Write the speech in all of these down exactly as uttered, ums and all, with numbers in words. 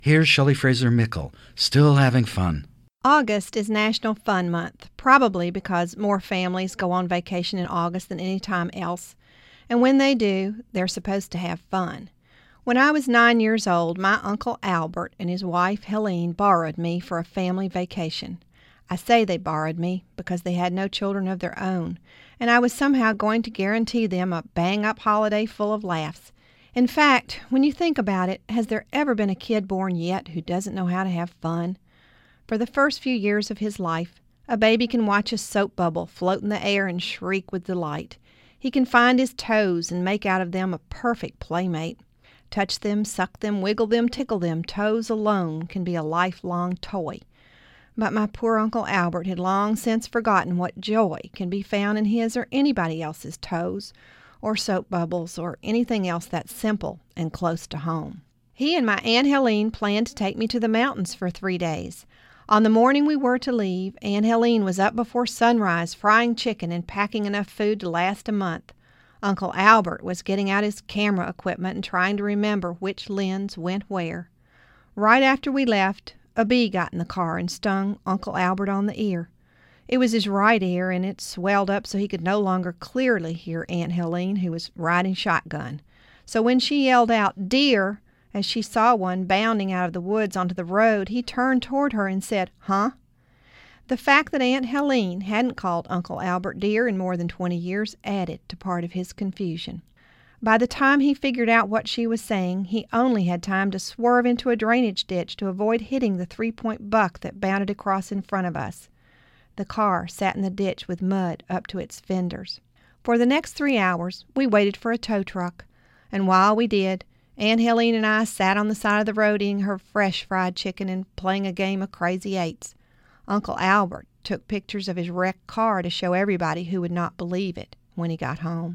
Here's Shelley Fraser Mickle, still having fun. August is National Fun Month, probably because more families go on vacation in August than any time else. And when they do, they're supposed to have fun. When I was nine years old, my Uncle Albert and his wife Helene borrowed me for a family vacation. I say they borrowed me because they had no children of their own, and I was somehow going to guarantee them a bang-up holiday full of laughs. In fact, when you think about it, has there ever been a kid born yet who doesn't know how to have fun? For the first few years of his life, a baby can watch a soap bubble float in the air and shriek with delight. He can find his toes and make out of them a perfect playmate. Touch them, suck them, wiggle them, tickle them. Toes alone can be a lifelong toy. But my poor Uncle Albert had long since forgotten what joy can be found in his or anybody else's toes, or soap bubbles, or anything else that's simple and close to home. He and my Aunt Helene planned to take me to the mountains for three days. On the morning we were to leave, Aunt Helene was up before sunrise frying chicken and packing enough food to last a month. Uncle Albert was getting out his camera equipment and trying to remember which lens went where. Right after we left, a bee got in the car and stung Uncle Albert on the ear. It was his right ear, and it swelled up so he could no longer clearly hear Aunt Helene, who was riding shotgun. So when she yelled out, "Deer," as she saw one bounding out of the woods onto the road, he turned toward her and said, "Huh?" The fact that Aunt Helene hadn't called Uncle Albert dear in more than twenty years added to part of his confusion. By the time he figured out what she was saying, he only had time to swerve into a drainage ditch to avoid hitting the three-point buck that bounded across in front of us. The car sat in the ditch with mud up to its fenders. For the next three hours, we waited for a tow truck, and while we did, Aunt Helene and I sat on the side of the road eating her fresh fried chicken and playing a game of Crazy Eights. Uncle Albert took pictures of his wrecked car to show everybody who would not believe it when he got home.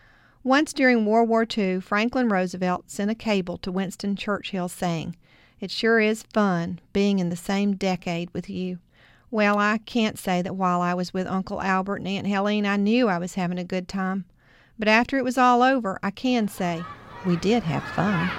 Once during World War Two, Franklin Roosevelt sent a cable to Winston Churchill saying, "It sure is fun being in the same decade with you." Well, I can't say that while I was with Uncle Albert and Aunt Helene I knew I was having a good time. But after it was all over, I can say we did have fun.